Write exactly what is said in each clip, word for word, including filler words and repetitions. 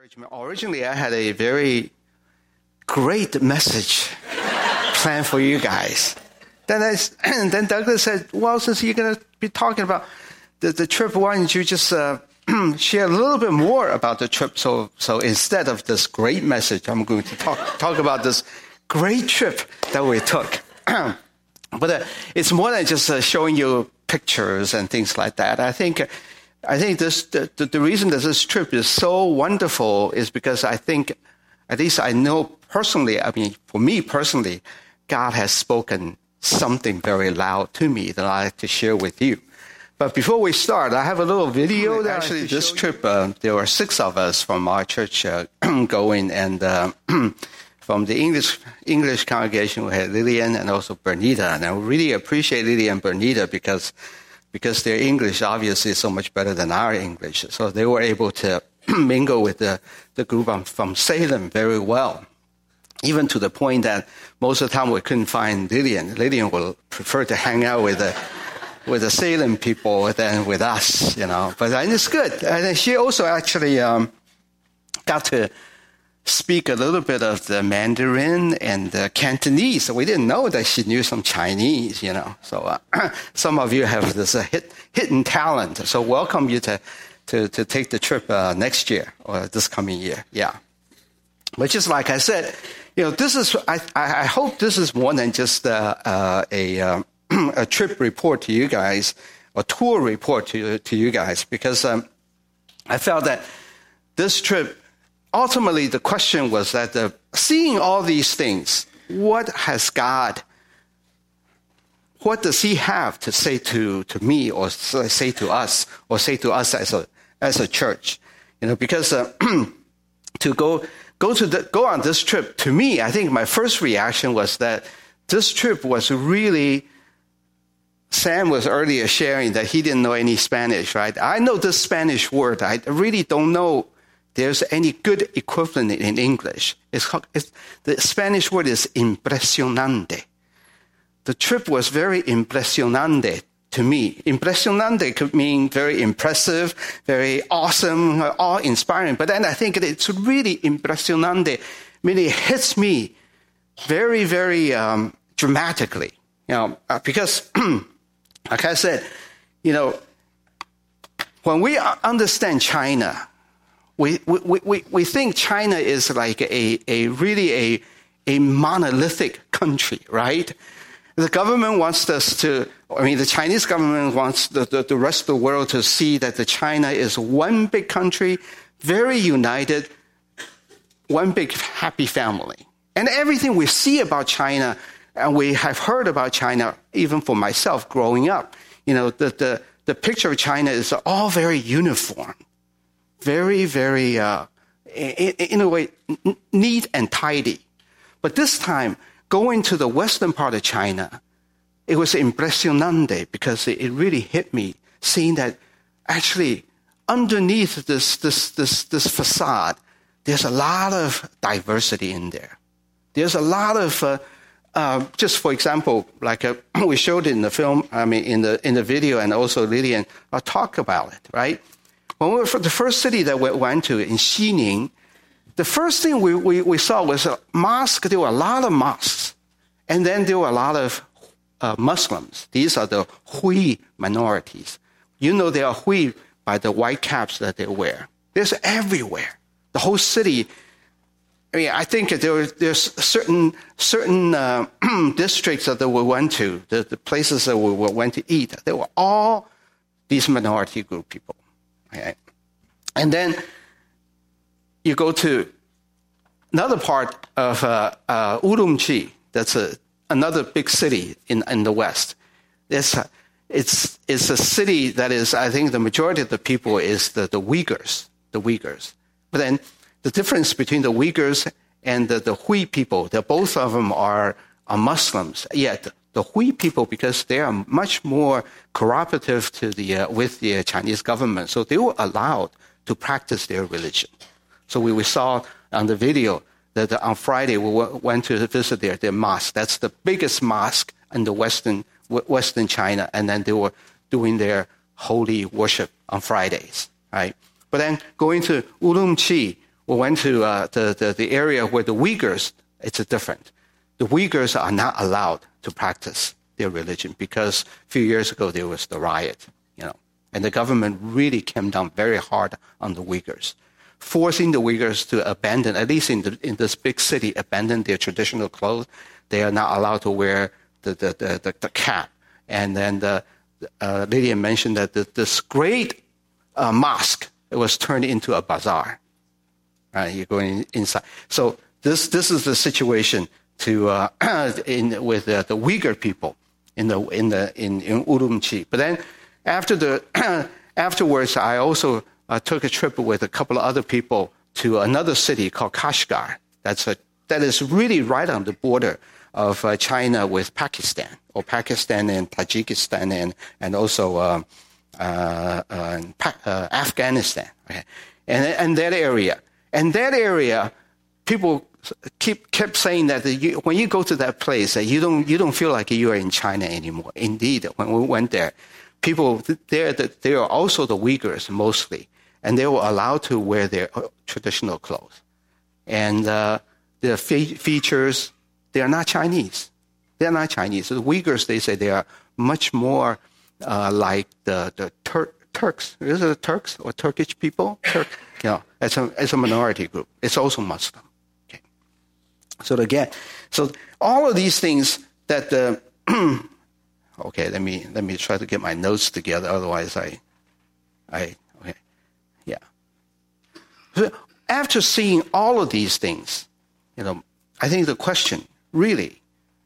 encouragement. Originally, I had a very great message planned for you guys. Then, I, and then Douglas said, well, since you're going to be talking about the, the trip, why don't you just uh, share a little bit more about the trip? So so instead of this great message, I'm going to talk, talk about this great trip that we took. But uh, it's more than just uh, showing you pictures and things like that. I think I think this the, the reason that this trip is so wonderful is because I think, at least I know personally, I mean, for me personally, God has spoken something very loud to me that I like to share with you. But before we start, I have a little video. That Actually, like this trip, uh, there were six of us from our church uh, going, and uh, from the English English congregation, we had Lillian and also Bernita. And I really appreciate Lillian and Bernita because because their English obviously is so much better than our English. So they were able to mingle with the, the group from Salem very well, even to the point that most of the time we couldn't find Lillian. Lillian will prefer to hang out with the with the Salem people than with us, you know. But and it's good. And she also actually um, got to speak a little bit of the Mandarin and the Cantonese. So we didn't know that she knew some Chinese, you know. So uh, some of you have this uh, hit, hidden talent. So welcome you to, to, to take the trip uh, next year or this coming year. Yeah. But just like I said, you know, this is, I, I hope this is more than just uh, uh, a, um, a trip report to you guys, a tour report to, to you guys, because um, I felt that this trip, ultimately, the question was that the, seeing all these things, what has God, what does he have to say to, to me or say to us or say to us as a as a church? You know, because uh, to go go to the, go on this trip, to me, I think my first reaction was that this trip was really, Sam was earlier sharing that he didn't know any Spanish, right? I know this Spanish word. I really don't know there's any good equivalent in English. It's, it's, the Spanish word is impresionante. The trip was very impresionante to me. Impresionante could mean very impressive, very awesome, awe-inspiring. But then I think it's really impresionante, meaning it hits me very, very um, dramatically. You know, uh, because, like I said, you know, when we understand China, We, we, we, we think China is like a, a really a, a monolithic country, right? The government wants us to, I mean, the Chinese government wants the, the, the rest of the world to see that the China is one big country, very united, one big happy family. And everything we see about China, and we have heard about China, even for myself growing up, you know, the, the, the picture of China is all very uniform. Very, very, uh, in, in a way, n- neat and tidy. But this time, going to the western part of China, it was impresionante because it, it really hit me, seeing that actually underneath this, this, this, this facade, there's a lot of diversity in there. There's a lot of, uh, uh, just for example, like uh, we showed in the film, I mean, in the in the video, and also Lillian uh, talk about it, right? When we were for the first city that we went to in Xining, the first thing we, we, we saw was a mosque. There were a lot of mosques. And then there were a lot of uh, Muslims. These are the Hui minorities. You know they are Hui by the white caps that they wear. There's everywhere. The whole city. I mean, I think there there's certain certain uh, districts that we went to, the, the places that we went to eat, they were all these minority group people. Okay. And then you go to another part of uh, uh, Urumqi. That's a, another big city in, in the West. It's a, it's it's a city that is, I think, the majority of the people is the, the Uyghurs, the Uyghurs. But then the difference between the Uyghurs and the, the Hui people, that both of them are, are Muslims. Yet the Hui people, because they are much more cooperative to the uh, with the Chinese government, so they were allowed to practice their religion. So we, we saw on the video that on Friday we w- went to visit their, their mosque. That's the biggest mosque in the western western China, and then they were doing their holy worship on Fridays, right? But then going to Urumqi, we went to uh, the, the, the area where the Uyghurs, it's different. The Uyghurs are not allowed to practice their religion because a few years ago there was the riot, you know, and the government really came down very hard on the Uyghurs, forcing the Uyghurs to abandon, at least in, the, in this big city, abandon their traditional clothes. They are not allowed to wear the, the, the, the, the cap. And then the, uh, Lillian mentioned that the, this great uh, mosque, it was turned into a bazaar. Right, you're going inside. So this this is the situation to uh, in with uh, the Uyghur people in the in the in, in Urumqi. But then after the afterwards, I also uh, took a trip with a couple of other people to another city called Kashgar. That's a that is really right on the border of uh, China with Pakistan, or Pakistan and Tajikistan, and and also um, uh, uh, uh, Afghanistan. Okay, and and that area. And that area, people keep kept saying that you, when you go to that place, that you don't you don't feel like you are in China anymore. Indeed, when we went there, people there they are also the Uyghurs mostly, and they were allowed to wear their traditional clothes. And uh, the fe- features, they are not Chinese. They are not Chinese. The Uyghurs, they say they are much more uh, like the the Tur- Turks. Is it Turks or Turkish people? Turk. You know, as a as a minority group, it's also Muslim. Okay, so again, so all of these things that the okay, let me let me try to get my notes together. Otherwise, I, I okay, yeah. So after seeing all of these things, you know, I think the question really,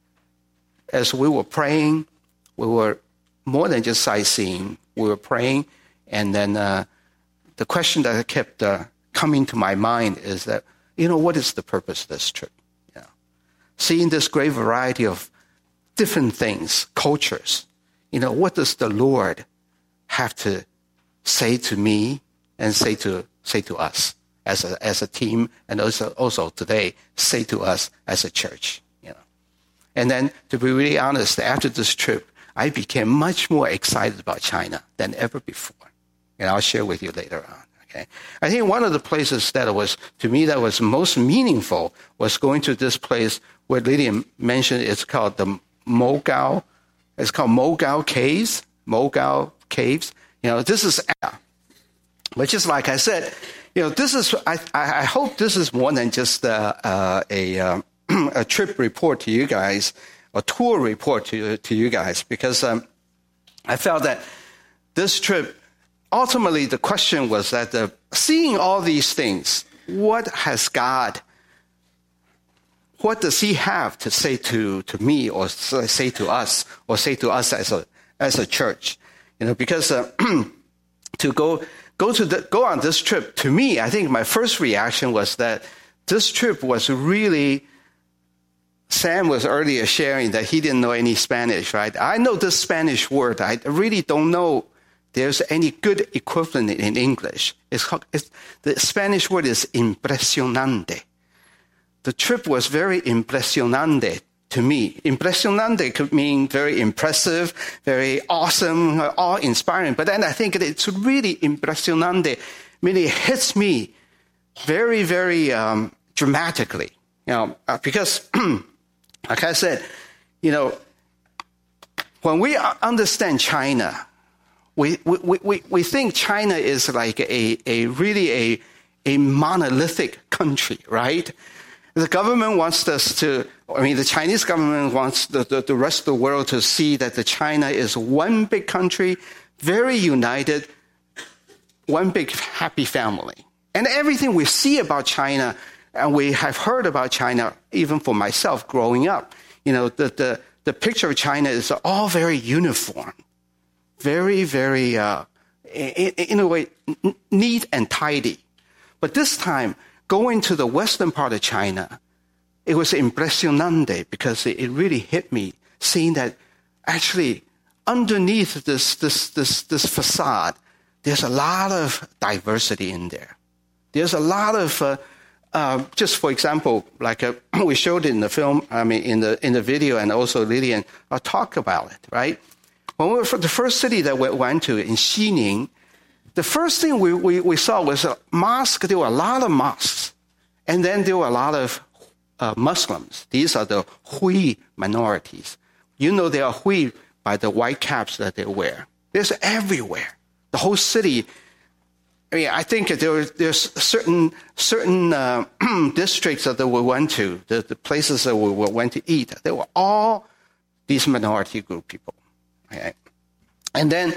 as we were praying, we were more than just sightseeing. We were praying, and then. Uh, The question that kept uh, coming to my mind is that, you know, what is the purpose of this trip? You know, seeing this great variety of different things, cultures, you know, what does the Lord have to say to me and say to say to us as a as a team, and also also today say to us as a church? You know, and then to be really honest, after this trip, I became much more excited about China than ever before. And I'll share with you later on. Okay, I think one of the places that was, to me, that was most meaningful was going to this place where Lillian mentioned. It's called the Mogao. It's called Mogao Caves. Mogao Caves. You know, this is, but just like I said, you know, this is. I I hope this is more than just uh, uh, a um, a trip report to you guys, a tour report to to you guys, because um, I felt that this trip. Ultimately, the question was that the, seeing all these things, what has God, what does he have to say to, to me or say to us or say to us as a as a church? You know, because uh, to go go to the, go on this trip, to me, I think my first reaction was that this trip was really. Sam was earlier sharing that he didn't know any Spanish, right? I know this Spanish word. I really don't know. There's any good equivalent in English. It's, it's, the Spanish word is impresionante. The trip was very impresionante to me. Impresionante could mean very impressive, very awesome, awe-inspiring. But then I think it's really impresionante, meaning it hits me very, very um, dramatically. You know, because, like I said, you know, when we understand China, We, we, we, we think China is like a, a really a, a monolithic country, right? The government wants us to, I mean, the Chinese government wants the, the, the rest of the world to see that the China is one big country, very united, one big happy family. And everything we see about China, and we have heard about China, even for myself growing up, you know, the, the, the picture of China is all very uniform. Very, very, uh, in, in a way, n- neat and tidy. But this time, going to the western part of China, it was impresionante because it, it really hit me, seeing that actually underneath this, this, this, this facade, there's a lot of diversity in there. There's a lot of, uh, uh, just for example, like uh, we showed it in the film, I mean, in the in the video, and also Lillian uh, talked about it, right? When we were for the first city that we went to in Xining, the first thing we, we, we saw was a mosque. There were a lot of mosques. And then there were a lot of uh, Muslims. These are the Hui minorities. You know they are Hui by the white caps that they wear. There's everywhere. The whole city. I mean, I think there there's certain certain uh, districts that we went to, the, the places that we went to eat. They were all these minority group people. Okay? And then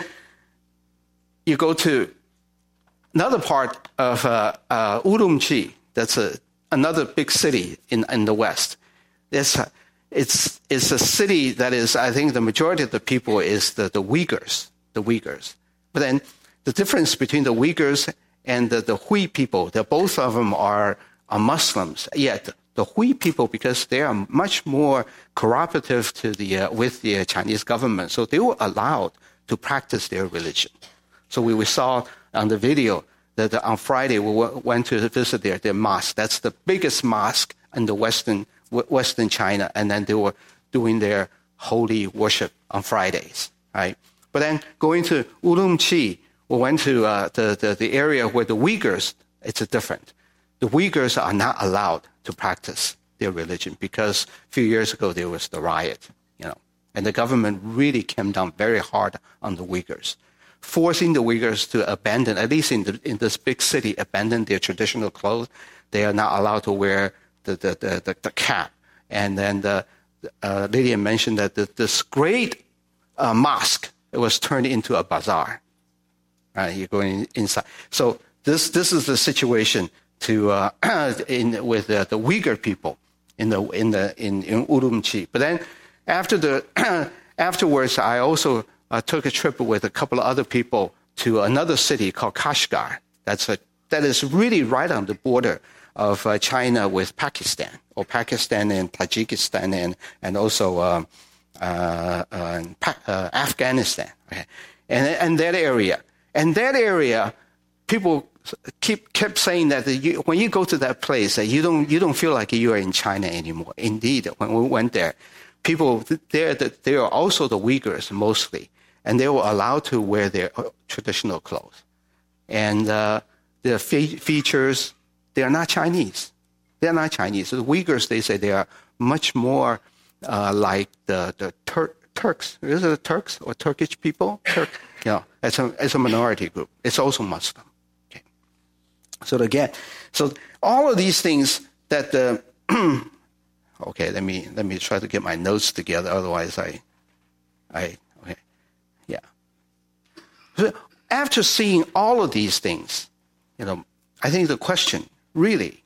you go to another part of uh, uh, Urumqi. That's a, another big city in, in the West. It's a, it's it's a city that is, I think, the majority of the people is the, the Uyghurs, the Uyghurs. But then the difference between the Uyghurs and the, the Hui people, that both of them are, are Muslims. Yet the Hui people, because they are much more cooperative to the uh, with the Chinese government, so they were allowed to practice their religion. So we, we saw on the video that on Friday we w- went to visit their, their mosque. That's the biggest mosque in the Western Western China, and then they were doing their holy worship on Fridays, right? But then going to Urumqi, we went to uh, the, the the area where the Uyghurs. It's a different. The Uyghurs are not allowed to practice their religion because a few years ago there was the riot, you know, and the government really came down very hard on the Uyghurs, forcing the Uyghurs to abandon, at least in the, in this big city, abandon their traditional clothes. They are not allowed to wear the the the, the, the cap. And then the, uh, Lydia mentioned that the, this great uh, mosque, it was turned into a bazaar. Right, you're going inside. So this this is the situation to uh, in with uh, the Uyghur people in the in the in, in Urumqi. But then after the afterwards, I also uh, took a trip with a couple of other people to another city called Kashgar. That's a that is really right on the border of uh, China with Pakistan, or Pakistan and Tajikistan, and and also um, uh, uh, uh, Afghanistan, okay? and and that area. And that area, people keep kept saying that you, when you go to that place, that you don't you don't feel like you are in China anymore. Indeed, when we went there, people there they are also the Uyghurs mostly, and they were allowed to wear their traditional clothes. And uh, the fe- features, they are not Chinese. They are not Chinese. So the Uyghurs, they say they are much more uh, like the the Tur- Turks. Is it Turks or Turkish people? Turk. You know, as a as a minority group, it's also Muslim. Okay. So again, so all of these things that the okay, let me let me try to get my notes together. Otherwise, I, I okay, yeah. So after seeing all of these things, you know, I think the question really,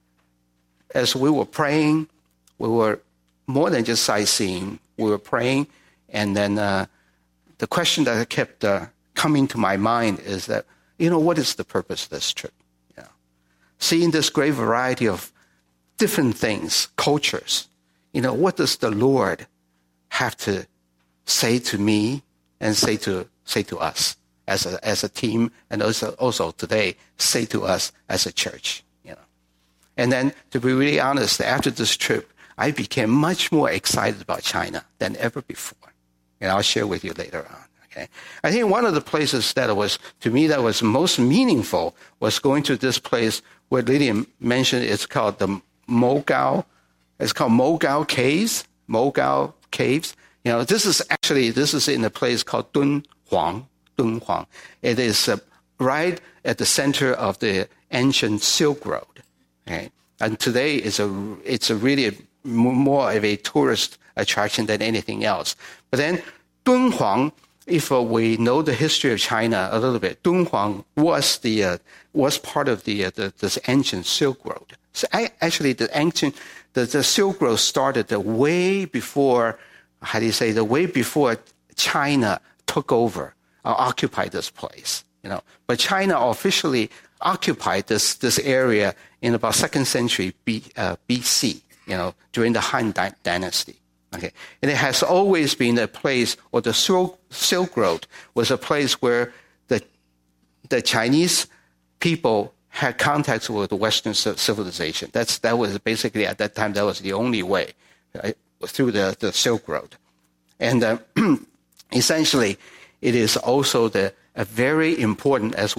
as we were praying, we were more than just sightseeing. We were praying, and then. Uh, The question that kept uh, coming to my mind is that, you know, what is the purpose of this trip? You know, seeing this great variety of different things, cultures, you know, what does the Lord have to say to me and say to say to us as a as a team, and also also today say to us as a church? You know, and then to be really honest, after this trip, I became much more excited about China than ever before. And I'll share with you later on. Okay, I think one of the places that was, to me, that was most meaningful was going to this place where Lydia mentioned. It's called the Mogao. It's called Mogao Caves. Mogao Caves. You know, this is actually this is in a place called Dunhuang. Dunhuang. It is uh, right at the center of the ancient Silk Road. Okay, and today is a it's a really more of a tourist attraction than anything else. But then Dunhuang, if uh, we know the history of China a little bit, Dunhuang was the uh, was part of the, uh, the this ancient Silk Road. So I, actually, the ancient the, the Silk Road started the way before. How do you say the way before China took over or occupied this place? You know, but China officially occupied this this area in about second century B, uh, B C. You know, during the Han Dy- Dynasty. Okay, and it has always been a place, or the Silk Road was a place where the the Chinese people had contacts with the Western civilization. That's that was basically at that time that was the only way right, through the, the Silk Road, and uh, essentially it is also the a very important, as we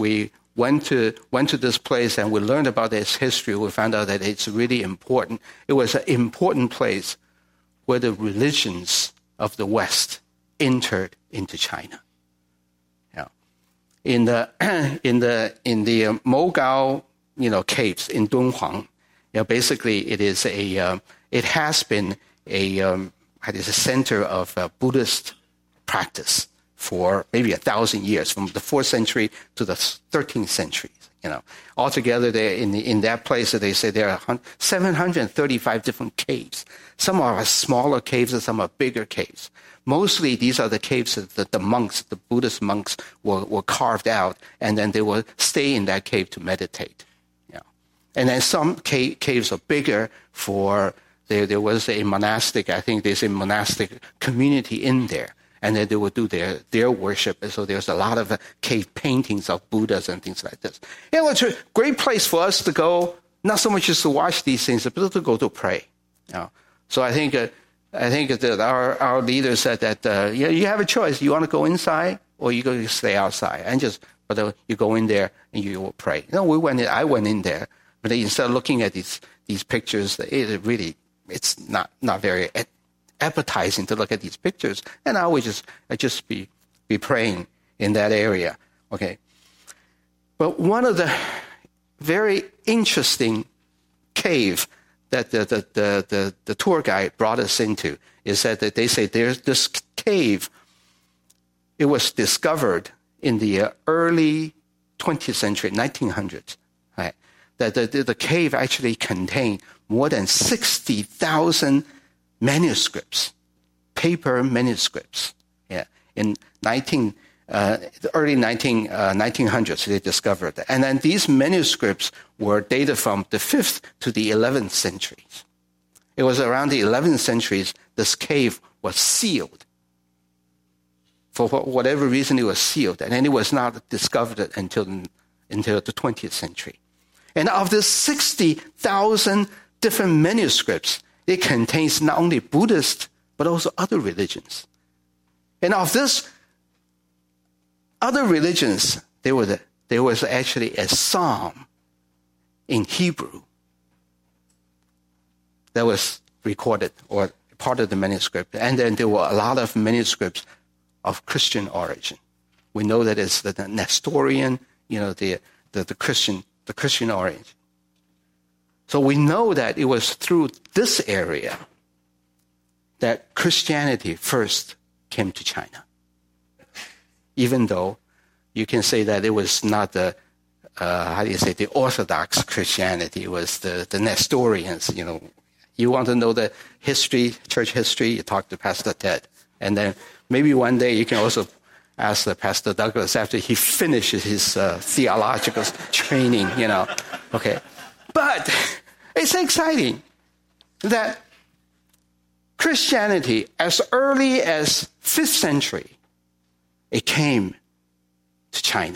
went to went to this place and we learned about its history, we found out that it's really important. It was an important place where the religions of the West entered into China. Yeah. In the in the in the uh, Mogao, you know, caves in Dunhuang, you know, basically it is a um, it has been a um, it is a center of uh, Buddhist practice for maybe a thousand years, from the fourth century to the thirteenth century. You know, altogether, there in the, in that place, they say there are seven hundred thirty-five different caves. Some are smaller caves, and some are bigger caves. Mostly, these are the caves that the monks, the Buddhist monks, were, were carved out, and then they will stay in that cave to meditate. You know. And then some ca- caves are bigger for there. There was a monastic, I think there's a monastic community in there. And then they would do their, their worship. And so there's a lot of uh, cave paintings of Buddhas and things like this. It was a great place for us to go, not so much just to watch these things, but to go to pray. You know? So I think uh, I think that our, our leader said that uh, you, you have a choice. You want to go inside or you go to stay outside. And just, but uh, you go in there and you will pray. You know, we went in, I went in there, but instead of looking at these these pictures, it really, it's not, not very appetizing to look at these pictures, and I would just I just be be praying in that area. Okay, but one of the very interesting cave that the the the, the, the tour guide brought us into is that, that they say there's this cave. It was discovered in the early twentieth century, nineteen hundreds. Right, that the, the the cave actually contained more than sixty thousand manuscripts, paper manuscripts. Yeah, in nineteen, uh, the early nineteen, uh, nineteen hundreds, they discovered that. And then these manuscripts were dated from the fifth to the eleventh centuries. It was around the eleventh centuries, this cave was sealed. For whatever reason, it was sealed, and then it was not discovered until, until the twentieth century. And of the sixty thousand different manuscripts, it contains not only Buddhist, but also other religions. And of this other religions, there was, a, there was actually a psalm in Hebrew that was recorded, or part of the manuscript. And then there were a lot of manuscripts of Christian origin. We know that it's the Nestorian, you know, the, the, the Christian, the Christian origin. So we know that it was through this area that Christianity first came to China. Even though you can say that it was not the, uh, how do you say, the Orthodox Christianity, it was the, the Nestorians, you know. You want to know the history, church history, you talk to Pastor Ted. And then maybe one day you can also ask uh, Pastor Douglas after he finishes his uh, theological training, you know. Okay. But it's exciting that Christianity, as early as fifth century, it came to China.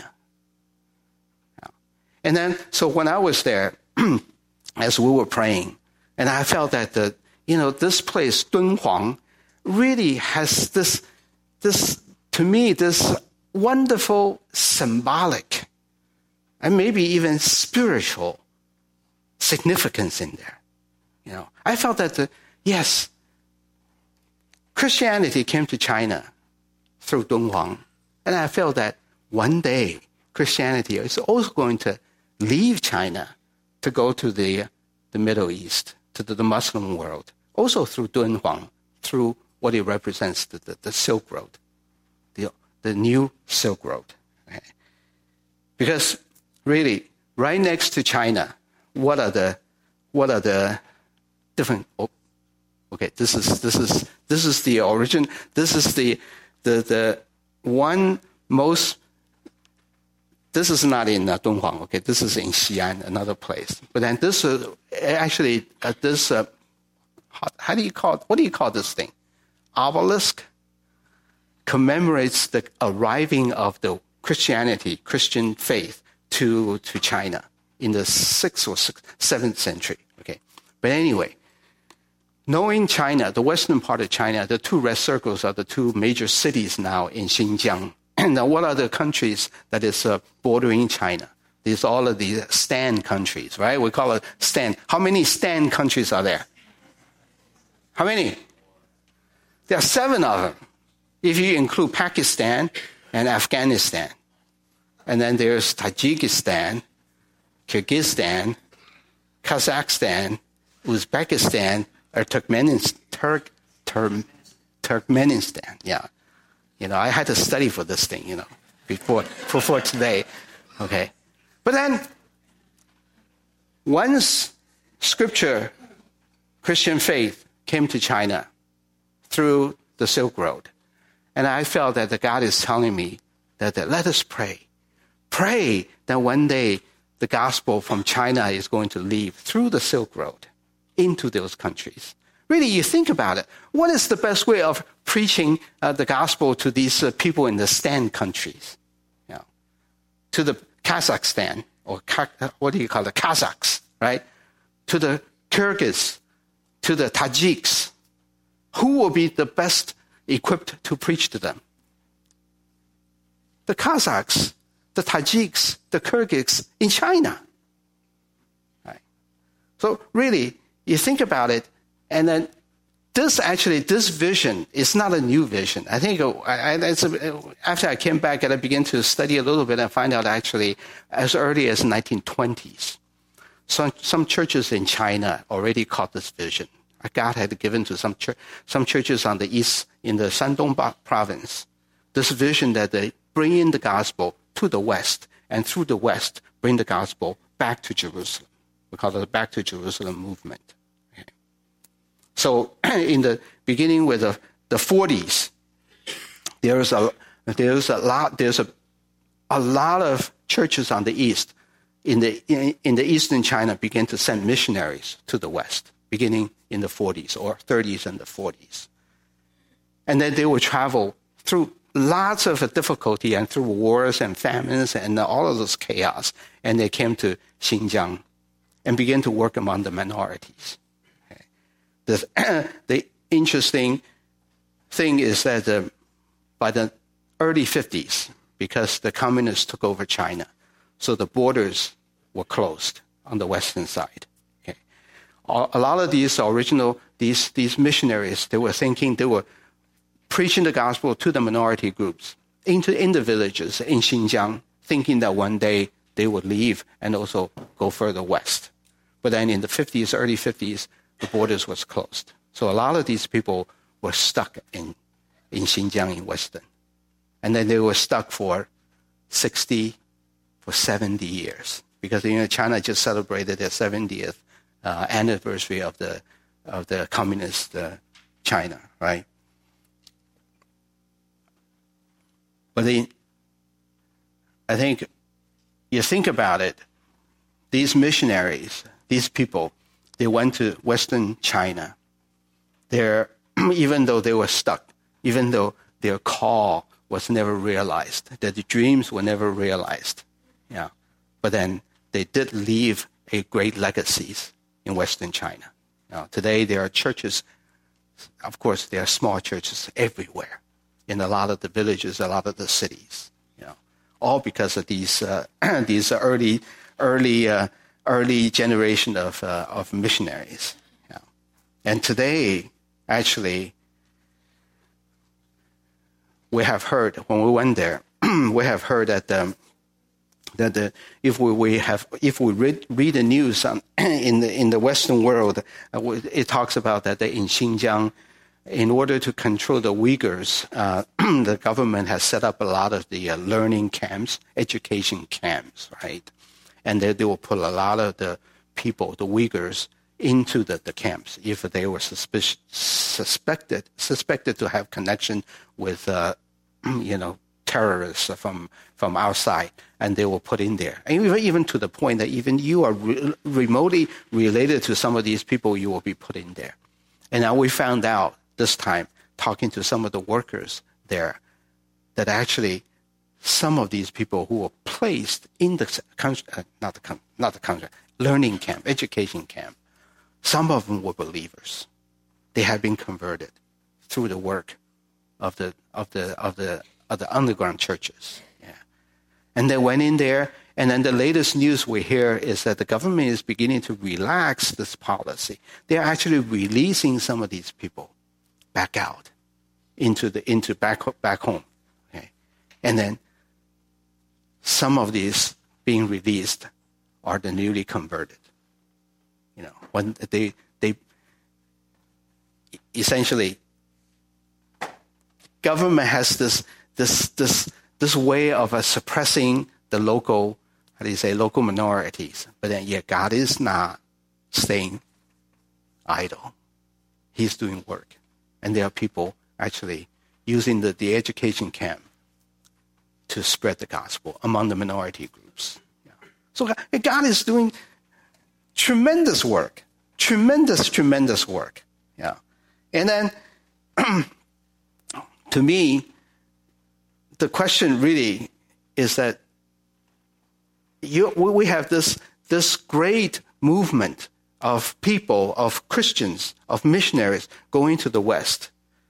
And then, so when I was there, as we were praying, and I felt that the, you know, this place, Dunhuang, really has this, this, to me, this wonderful symbolic and maybe even spiritual significance in there. You know, I felt that the, yes, Christianity came to China through Dunhuang, and I felt that one day Christianity is also going to leave China to go to the the Middle East, to the, the Muslim world, also through Dunhuang, through what it represents, the, the, the Silk Road, the the new Silk Road. Okay? Because really, right next to China, what are the what are the different? Oh, okay, this is this is this is the origin. This is the the the one most. This is not in uh, Dunhuang. Okay, this is in Xi'an, another place. But then this uh, actually uh, this uh, how, how do you call it? What do you call this thing? Obelisk commemorates the arriving of the Christianity, Christian faith to to China in the sixth or sixth, seventh century. Okay, but anyway, knowing China, the western part of China, the two red circles are the two major cities now in Xinjiang. And what are the countries that is uh, bordering China? These all of the stand countries, right? We call it stand. How many stand countries are there? How many? There are seven of them, if you include Pakistan and Afghanistan. And then there's Tajikistan, Kyrgyzstan, Kazakhstan, Uzbekistan, or Turkmenistan. Turk, Turk, Turkmenistan, yeah. You know, I had to study for this thing, you know, before, before today. Okay. But then, once scripture, Christian faith came to China through the Silk Road, and I felt that the God is telling me that, that let us pray. Pray that one day the gospel from China is going to leave through the Silk Road into those countries. Really, you think about it. What is the best way of preaching uh, the gospel to these uh, people in the stand countries? You know, to the Kazakhstan, or Ka- what do you call it, Kazakhs, right? To the Kyrgyz, to the Tajiks. Who will be the best equipped to preach to them? The Kazakhs, the Tajiks, the Kyrgyz in China. Right? So really, you think about it, and then this actually, this vision is not a new vision. I think I, I, it's a, after I came back and I began to study a little bit and find out actually as early as nineteen twenties, some, some churches in China already caught this vision. God had given to some church, some churches on the east in the Shandong province, this vision that they bring in the gospel to the west, and through the west bring the gospel back to Jerusalem. We call it the Back to Jerusalem movement. Okay. So in the beginning with the, the forties, there's a there's a lot there's a a lot of churches on the east in the in, in the eastern China began to send missionaries to the west, beginning in the forties or thirties and the forties. And then they would travel through lots of difficulty and through wars and famines and all of this chaos. And they came to Xinjiang and began to work among the minorities. Okay. The, the interesting thing is that uh, by the early fifties, because the communists took over China, so the borders were closed on the western side. Okay. A lot of these original, these, these missionaries, they were thinking, they were preaching the gospel to the minority groups into in the villages in Xinjiang, thinking that one day they would leave and also go further west. But then in the fifties, early fifties, the borders was closed. So a lot of these people were stuck in, in Xinjiang in Western. And then they were stuck for sixty, for seventy years. Because, you know, China just celebrated their seventieth uh, anniversary of the of the communist uh, China, right? But the, I think, you think about it, these missionaries, these people, they went to Western China. They're, even though they were stuck, even though their call was never realized, that the dreams were never realized, yeah. But then they did leave a great legacies in Western China. You know, today there are churches, of course, there are small churches everywhere, in a lot of the villages, a lot of the cities, you know, all because of these uh, these early early uh, early generation of uh, of missionaries. You know. And today, actually, we have heard when we went there, we have heard that um, that the, if we, we have if we read, read the news on, in the in the Western world, uh, it talks about that in Xinjiang, in order to control the Uyghurs, uh, the government has set up a lot of the uh, learning camps, education camps, right? And they, they will put a lot of the people, the Uyghurs, into the, the camps if they were suspicious, suspected suspected to have connection with, uh, you know, terrorists from from outside, and they were put in there. And even, even to the point that even you are re- remotely related to some of these people, you will be put in there. And now we found out this time, talking to some of the workers there, that actually some of these people who were placed in the country, uh, not the not the country, learning camp, education camp, some of them were believers. They had been converted through the work of the of the of the of the underground churches. Yeah. And they went in there, And then the latest news we hear is that the government is beginning to relax this policy. They're actually releasing some of these people back out into the into back back home. Okay? And then some of these being released are the newly converted. You know, when they they essentially government has this this this this way of uh, suppressing the local, how do you say, local minorities. But then yet God is not staying idle. He's doing work. And there are people actually using the, the education camp to spread the gospel among the minority groups. Yeah. So God is doing tremendous work. Tremendous, tremendous work. Yeah. And then to me, the question really is that you, we have this, this great movement of people, of Christians, of missionaries going to the West.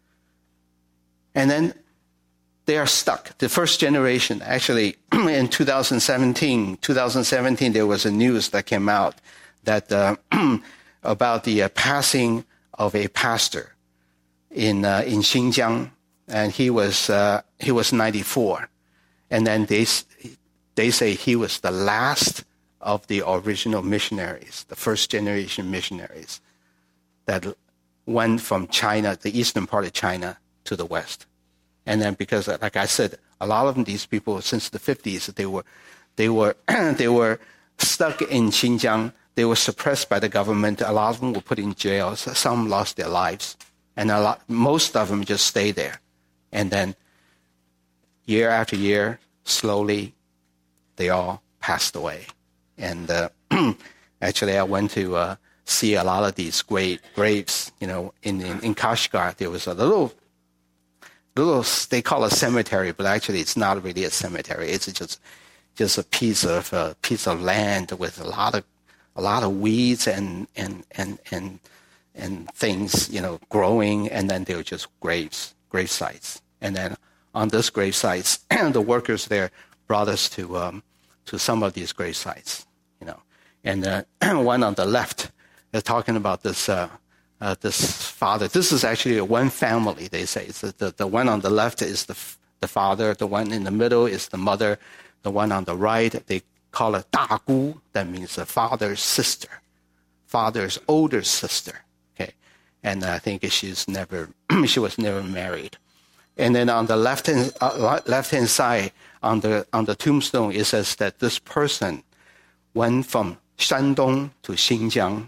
And then they are stuck. The first generation, actually, in two thousand seventeen, twenty seventeen, there was a news that came out that uh, about the uh, passing of a pastor in uh, in Xinjiang, and he was uh, he was ninety-four, and then they they say he was the last of the original missionaries, the first generation missionaries that went from China, the eastern part of China, to the West. And then because, like I said, a lot of these people since the fifties, they were they were they were stuck in Xinjiang. They were suppressed by the government. A lot of them were put in jail. Some lost their lives, and a lot, most of them just stayed there. And then, year after year, slowly, they all passed away. And uh, actually, I went to uh, see a lot of these great graves. You know, in, in in Kashgar, there was a little, little they call it a cemetery, but actually, it's not really a cemetery. It's just just a piece of uh, piece of land with a lot of a lot of weeds and and and and and things, you know, growing, and then they were just graves, grave sites. And then on this grave sites, the workers there brought us to um, to some of these grave sites, you know. And uh, one on the left, they're talking about this uh, uh, this father. This is actually one family. They say it's the, the the one on the left is the the father. The one in the middle is the mother. The one on the right, they call it 大姑, that means the father's sister, father's older sister. Okay, and I think she's never, she was never married. And then on the left hand uh, left hand side, on the on the tombstone, it says that this person went from Shandong to Xinjiang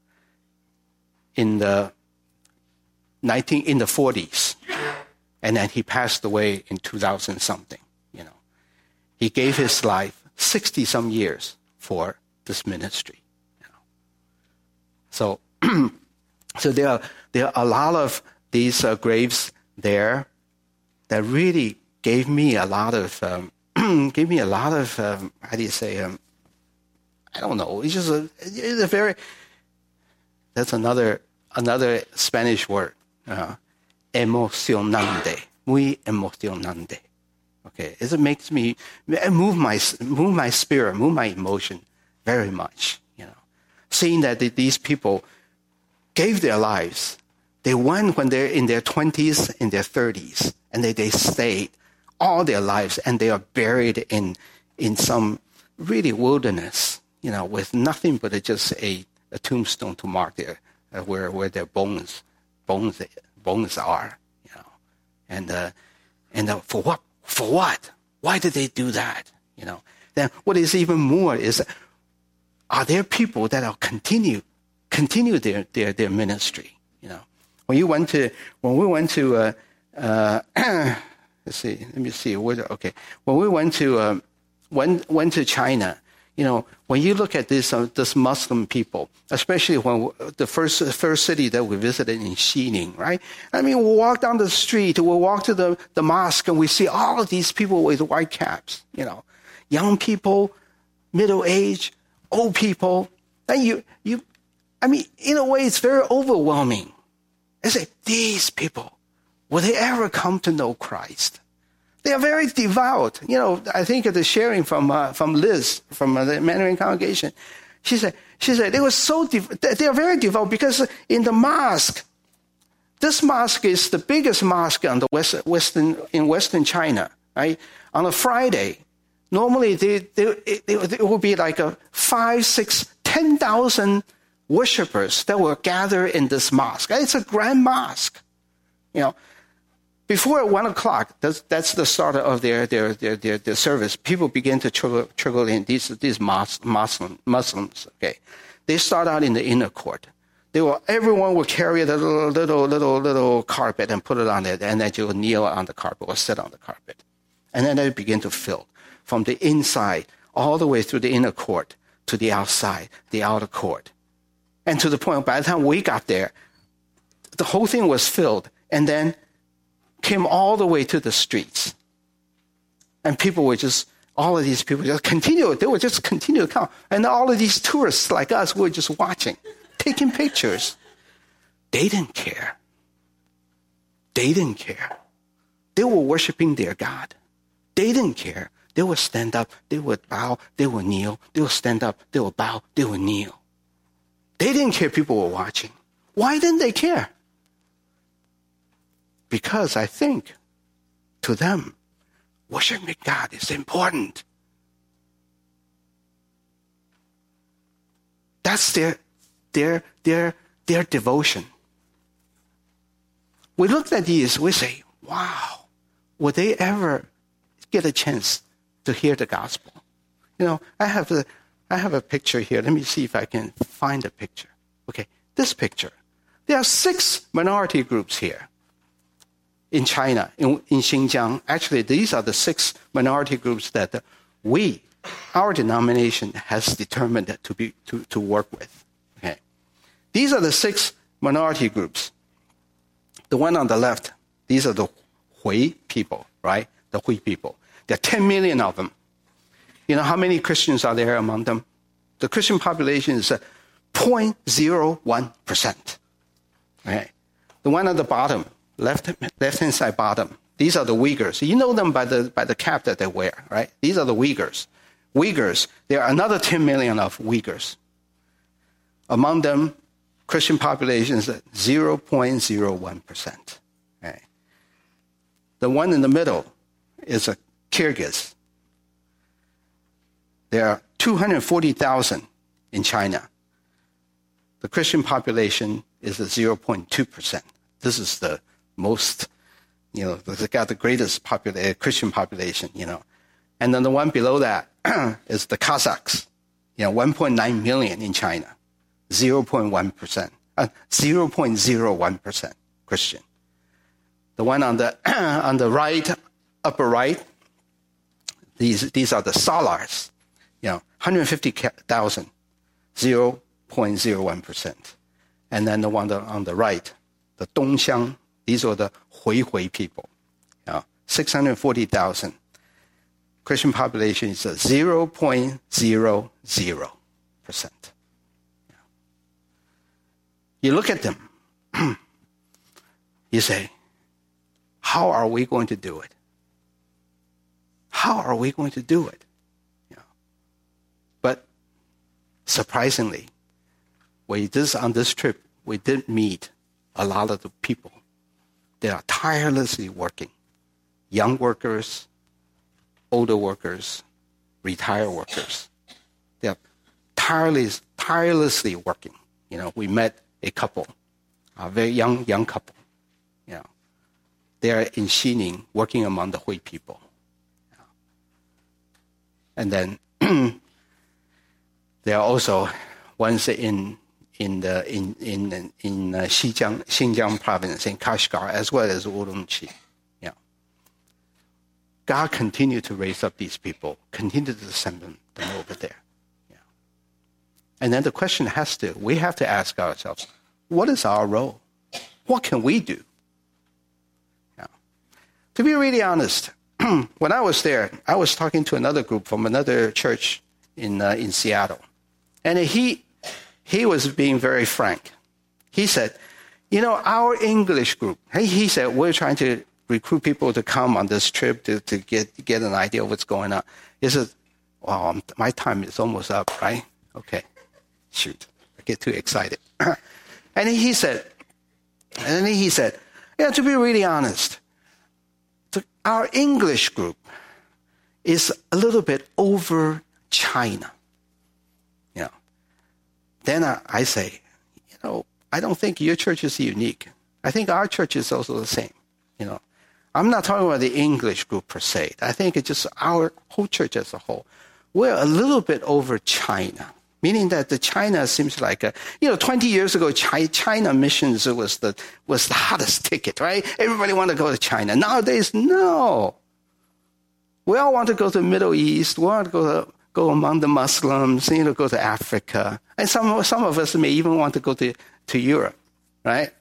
in the nineteen in the forties, and then he passed away in two thousand something. You know, he gave his life sixty some years for this ministry. You know. So, so there are there are a lot of these uh, graves there that really gave me a lot of um, gave me a lot of um, how do you say um, I don't know. It's just a it's a very that's another another Spanish word, uh, emocionante, muy emocionante. Okay, it makes me move my move my spirit, move my emotion very much. You know, seeing that these people gave their lives, they went when they're in their twenties, in their thirties, and they, they stayed all their lives, and they are buried in in some really wilderness. You know, with nothing but a, just a, a tombstone to mark their uh, where where their bones bones bones are. You know, and uh, and uh, for what? For what? Why did they do that? You know. Then what is even more is, are there people that will continue continue their, their, their ministry? You know. When you went to when we went to uh, uh, let's see, let me see. Where, okay, when we went to um, went went to China, you know, when you look at this uh, this Muslim people, especially when the first first city that we visited in Xining, right? I mean, we walk down the street, we walk to the, the mosque, and we see all of these people with white caps, you know, young people, middle age, old people. And you, you, I mean, in a way, it's very overwhelming. I say, these people, will they ever come to know Christ? They are very devout. You know, I think of the sharing from uh, from Liz from uh, the Mandarin congregation. She said, she said they were so dev- they are very devout because in the mosque, this mosque is the biggest mosque on the west, western in Western China. Right on a Friday, normally they, they, it, it would be like a five, six, ten thousand worshippers that will gather in this mosque. It's a grand mosque, you know. Before one o'clock, that's, that's the start of their, their, their, their, their service. People begin to trickle, trickle in, these, these Muslim, Muslims, okay. They start out in the inner court. They will, everyone will carry the little, little, little, little carpet and put it on it, and then you will kneel on the carpet or sit on the carpet. And then they begin to fill from the inside all the way through the inner court to the outside, the outer court. And to the point, by the time we got there, the whole thing was filled, and then came all the way to the streets. And people were just, all of these people just continue, they would just continue to come. And all of these tourists like us were just watching, taking pictures. They didn't care. They didn't care. They were worshiping their God. They didn't care. They would stand up, they would bow, they would kneel. They would stand up, they would bow, they would kneel. They didn't care people were watching. Why didn't they care? Because I think to them, worshiping God is important. That's their, their, their, their devotion. We look at these, we say, wow, would they ever get a chance to hear the gospel? You know, I have a, I have a picture here. Let me see if I can find a picture. Okay, this picture. There are six minority groups here in China, in, in Xinjiang. Actually, these are the six minority groups that we, our denomination, has determined to be to, to work with. Okay, these are the six minority groups. The one on the left, these are the Hui people, right? The Hui people. There are ten million of them. You know how many Christians are there among them? The Christian population is zero point zero one percent. Okay. The one at the bottom, left left hand side bottom, these are the Uyghurs. You know them by the by the cap that they wear, right? These are the Uyghurs. Uyghurs, there are another ten million of Uyghurs. Among them, Christian population is zero point zero one percent. Okay. The one in the middle is a Kyrgyz. There are two hundred forty thousand in China. The Christian population is at zero point two percent. This is the most, you know, they got the greatest popula- Christian population, you know. And then the one below that is the Kazakhs, you know, one point nine million in China, zero point one percent, uh, zero point zero one percent Christian. The one on the on the right, upper right, these these are the Salars, you know, one hundred fifty thousand, zero point zero one percent. And then the one on the right, the Dongxiang, these are the Hui Hui people, you know, six hundred forty thousand. Christian population is zero point zero zero percent. You look at them, you say, how are we going to do it? How are we going to do it? You know, but surprisingly, we this on this trip, we did meet a lot of the people. They are tirelessly working. Young workers, older workers, retired workers. They are tireless, tirelessly working. You know, we met a couple, a very young, young couple. You know, they are in Xining working among the Hui people. You know. And then there are also ones in in the in in in uh, Xinjiang Xinjiang province in Kashgar as well as Urumqi. Yeah. God continued to raise up these people, continue to send them, them over there. Yeah. And then the question has to we have to ask ourselves, what is our role? What can we do? Yeah. To be really honest, when I was there, I was talking to another group from another church in uh, in Seattle, and he. He was being very frank. He said, you know, our English group, he, he said, we're trying to recruit people to come on this trip to, to get get an idea of what's going on. He said, wow, my time is almost up, right? Okay, shoot, I get too excited. And then he said, and then he said, yeah, to be really honest, the, our English group is a little bit over China. You know. Then I, I say, you know, I don't think your church is unique. I think our church is also the same. You know, I'm not talking about the English group per se. I think it's just our whole church as a whole. We're a little bit over China, meaning that the China seems like a, you know, twenty years ago, China missions was the was the hottest ticket, right? Everybody wanted to go to China. Nowadays, no. We all want to go to the Middle East. We want to go to, go among the Muslims, you know, go to Africa. And some some of us may even want to go to, to Europe, right?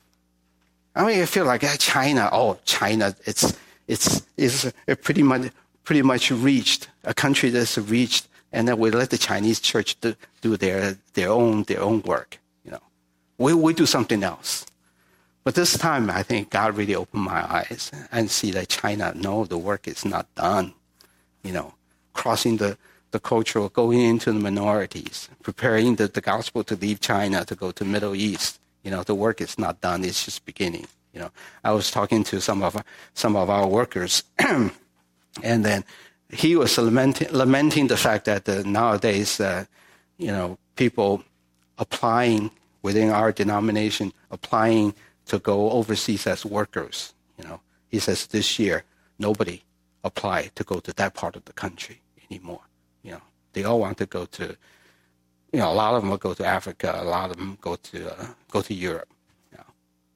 I mean, I feel like uh, China, oh, China, it's it's it's pretty much pretty much reached, a country that's reached, and then we let the Chinese church do, do their their own their own work. You know, we we do something else. But this time, I think God really opened my eyes and see that China, no, the work is not done. You know, crossing the, the cultural, going into the minorities, preparing the, the gospel to leave China to go to Middle East. You know, the work is not done. It's just beginning. You know, I was talking to some of some of our workers, and then he was lamenting, lamenting the fact that uh, nowadays, uh, you know, people applying within our denomination, applying to go overseas as workers. You know, he says this year nobody applied to go to that part of the country anymore. You know, they all want to go to. You know, a lot of them will go to Africa. A lot of them go to uh, go to Europe. You know.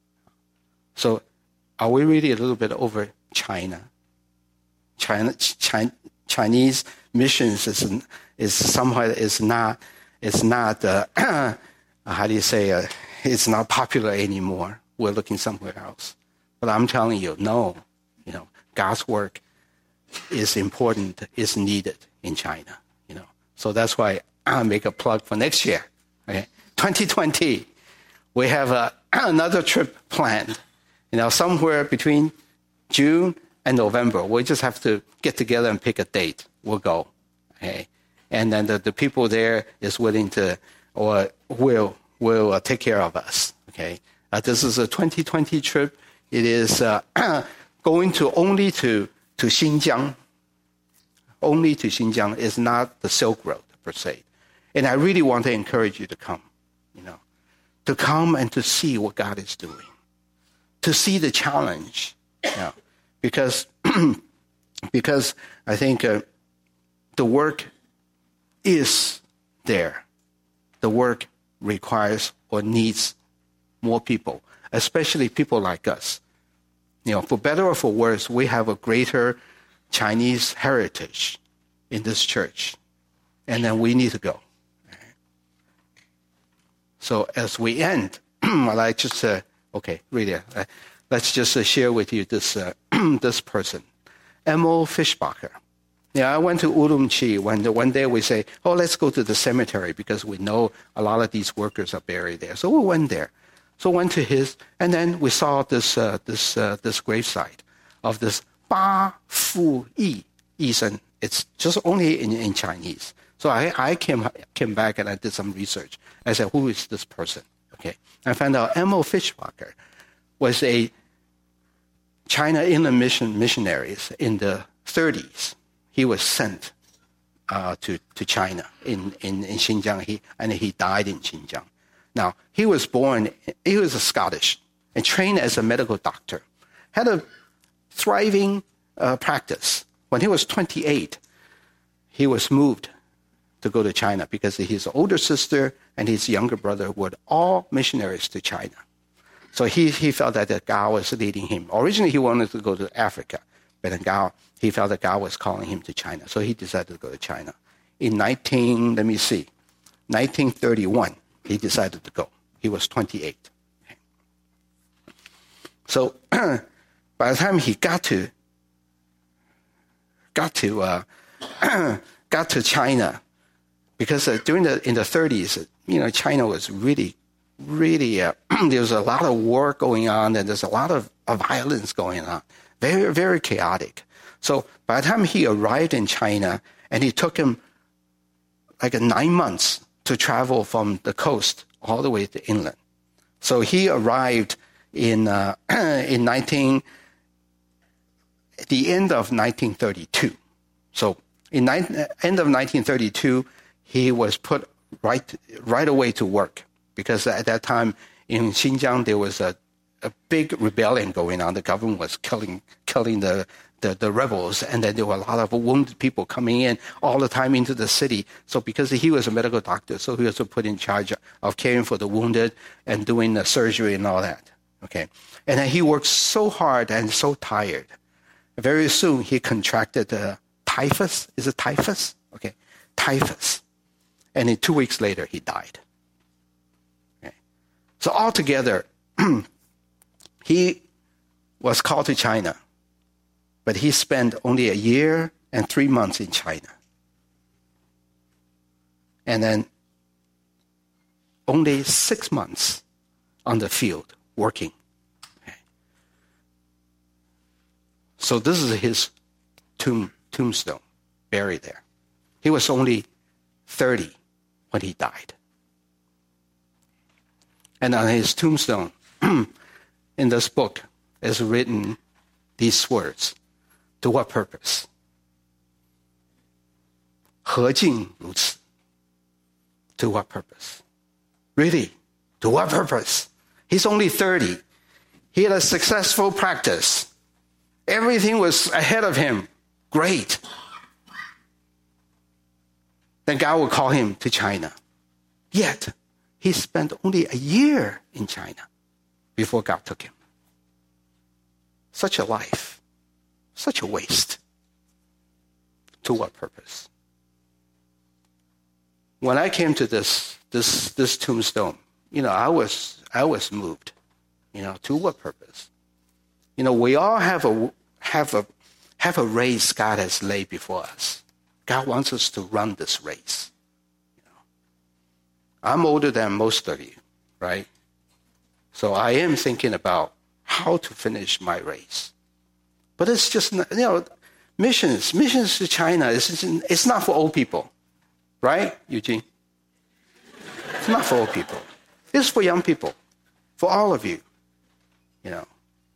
So, are we really a little bit over China? China, China Chinese missions is is somehow is not is not uh, how do you say uh, it's not popular anymore. We're looking somewhere else. But I'm telling you, no. You know, God's work is important. Is needed in China. You know, so that's why. I'll make a plug for next year, okay? twenty twenty, we have a, another trip planned, you know, somewhere between June and November. We just have to get together and pick a date. We'll go, okay? And then the, the people there is willing to, or will, will uh, take care of us, okay? Uh, this is a twenty twenty trip. It is uh, going to only to, to Xinjiang. Only to Xinjiang. Is not the Silk Road per se. And I really want to encourage you to come, you know, to come and to see what God is doing, to see the challenge, you know, because, because I think uh, the work is there. The work requires or needs more people, especially people like us. You know, for better or for worse, we have a greater Chinese heritage in this church, and then we need to go. So as we end, well, I just, uh, okay, really, uh, let's just uh, share with you this uh, this person, Emil Fischbacher. Yeah, I went to Urumqi when the, one day we say, oh, let's go to the cemetery because we know a lot of these workers are buried there. So we went there. So went to his, and then we saw this uh, this uh, this gravesite of this Ba Fu Yi Yisan. It's just only in, in Chinese. So I, I came came back and I did some research. I said, who is this person? Okay, I found out Emil Fischbacher was a China Inland Mission missionaries in the thirties. He was sent uh, to to China in, in, in Xinjiang, he, and he died in Xinjiang. Now, he was born, he was a Scottish, and trained as a medical doctor. Had a thriving uh, practice. When he was twenty-eight, he was moved to go to China because his older sister and his younger brother were all missionaries to China. So he, he felt that, that God was leading him. Originally, he wanted to go to Africa, but then God, he felt that God was calling him to China. So he decided to go to China. In nineteen, let me see, nineteen thirty-one, he decided to go. He was twenty-eight. So by the time he got to got to uh, got to China, because uh, during the in the thirties, you know, China was really, really uh, there was a lot of war going on, and there's a lot of, of violence going on. Very, very chaotic. So by the time he arrived in China, and it took him like a nine months to travel from the coast all the way to inland. So he arrived in uh, in nineteen at the end of nineteen thirty-two. So in ni- end of nineteen thirty-two, he was put right right away to work, because at that time in Xinjiang there was a, a big rebellion going on. The government was killing killing the, the the rebels, and then there were a lot of wounded people coming in all the time into the city. So because he was a medical doctor, so he was put in charge of caring for the wounded and doing the surgery and all that. Okay, and then he worked so hard and so tired. Very soon he contracted uh, typhus. Is it typhus? Okay, typhus. And then two weeks later he died. Okay. So altogether, he was called to China, but he spent only a year and three months in China. And then only six months on the field working. Okay. So this is his tomb, tombstone, buried there. He was only thirty when he died. And on his tombstone, in this book, is written these words. To what purpose? 何竟如此? To what purpose? Really? To what purpose? He's only thirty. He had a successful practice. Everything was ahead of him. Great. Then God will call him to China. Yet, he spent only a year in China before God took him. Such a life. Such a waste. To what purpose? When I came to this this this tombstone, you know, I was I was moved. You know, to what purpose? You know, we all have a have a have a race God has laid before us. God wants us to run this race. You know, I'm older than most of you, right? So I am thinking about how to finish my race. But it's just, you know, missions, missions to China, it's, it's not for old people. Right, Eugene? It's not for old people. It's for young people. For all of you. You know.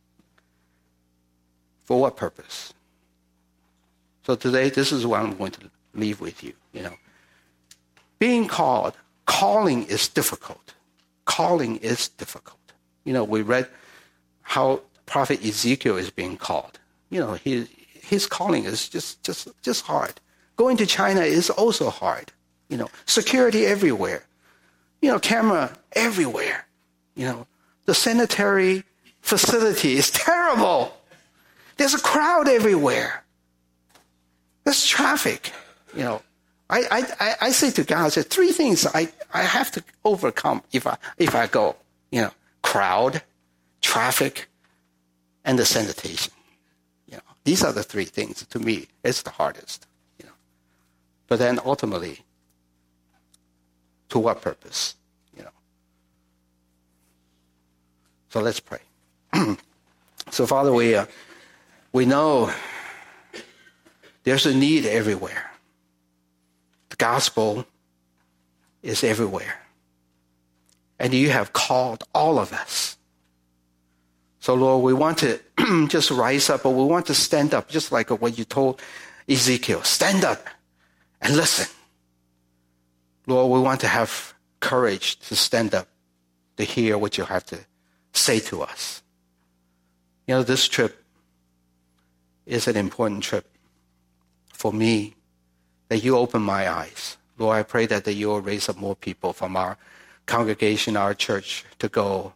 For what purpose? So today, this is what I'm going to leave with you. You know. Being called, calling is difficult. Calling is difficult. You know, we read how Prophet Ezekiel is being called. You know, his, his calling is just, just, just hard. Going to China is also hard. You know, security everywhere. You know, camera everywhere. You know, the sanitary facility is terrible. There's a crowd everywhere. There's traffic. You know, I, I, I say to God, I say, three things I, I have to overcome if I, if I go. You know, crowd, traffic, and the sanitation. You know, these are the three things. To me, it's the hardest. You know, but then ultimately, to what purpose? You know. So let's pray. So Father, we uh, we know there's a need everywhere. The gospel is everywhere. And you have called all of us. So Lord, we want to just rise up, or we want to stand up, just like what you told Ezekiel. Stand up and listen. Lord, we want to have courage to stand up, to hear what you have to say to us. You know, this trip is an important trip for me, that you open my eyes. Lord, I pray that, that you will raise up more people from our congregation, our church, to go,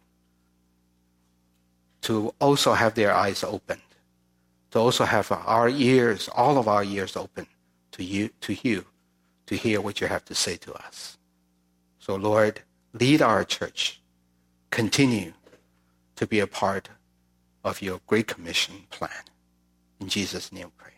to also have their eyes opened, to also have our ears, all of our ears open to you, to you, to hear what you have to say to us. So Lord, lead our church. Continue to be a part of your Great Commission plan. In Jesus' name we pray.